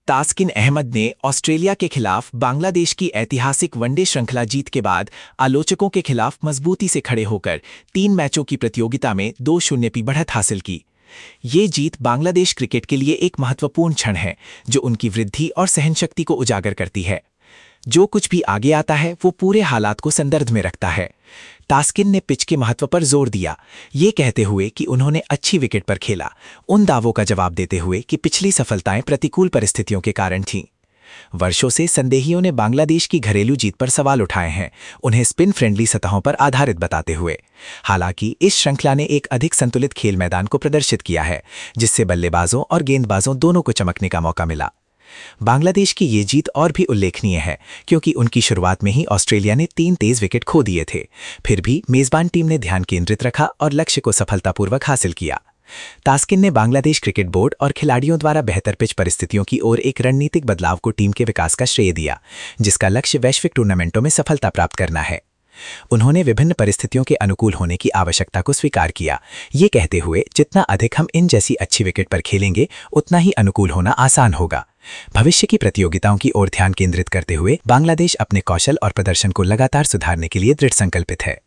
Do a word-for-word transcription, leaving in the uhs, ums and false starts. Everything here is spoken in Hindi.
तास्किन अहमद ने ऑस्ट्रेलिया के खिलाफ बांग्लादेश की ऐतिहासिक वनडे श्रृंखला जीत के बाद आलोचकों के खिलाफ मजबूती से खड़े होकर तीन मैचों की प्रतियोगिता में दो शून्य की बढ़त हासिल की। ये जीत बांग्लादेश क्रिकेट के लिए एक महत्वपूर्ण क्षण है जो उनकी वृद्धि और सहनशक्ति को उजागर करती है। जो कुछ भी आगे आता है वो पूरे हालात को संदर्भ में रखता है। तास्किन ने पिच के महत्व पर जोर दिया, ये कहते हुए कि उन्होंने अच्छी विकेट पर खेला, उन दावों का जवाब देते हुए कि पिछली सफलताएं प्रतिकूल परिस्थितियों के कारण थीं। वर्षों से संदेहियों ने बांग्लादेश की घरेलू जीत पर सवाल उठाए हैं, उन्हें स्पिन फ्रेंडली सतहों पर आधारित बताते हुए। हालांकि इस श्रृंखला ने एक अधिक संतुलित खेल मैदान को प्रदर्शित किया है, जिससे बल्लेबाजों और गेंदबाजों दोनों को चमकने का मौका मिला। बांग्लादेश की ये जीत और भी उल्लेखनीय है क्योंकि उनकी शुरुआत में ही ऑस्ट्रेलिया ने तीन तेज विकेट खो दिए थे। फिर भी मेजबान टीम ने ध्यान केंद्रित रखा और लक्ष्य को सफलतापूर्वक हासिल किया। तास्किन ने बांग्लादेश क्रिकेट बोर्ड और खिलाड़ियों द्वारा बेहतर पिच परिस्थितियों की ओर एक रणनीतिक बदलाव को टीम के विकास का श्रेय दिया, जिसका लक्ष्य वैश्विक टूर्नामेंटों में सफलता प्राप्त करना है। उन्होंने विभिन्न परिस्थितियों के अनुकूल होने की आवश्यकता को स्वीकार किया, ये कहते हुए जितना अधिक हम इन जैसी अच्छी विकेट पर खेलेंगे उतना ही अनुकूल होना आसान होगा। भविष्य की प्रतियोगिताओं की ओर ध्यान केंद्रित करते हुए बांग्लादेश अपने कौशल और प्रदर्शन को लगातार सुधारने के लिए दृढ़ संकल्पित है।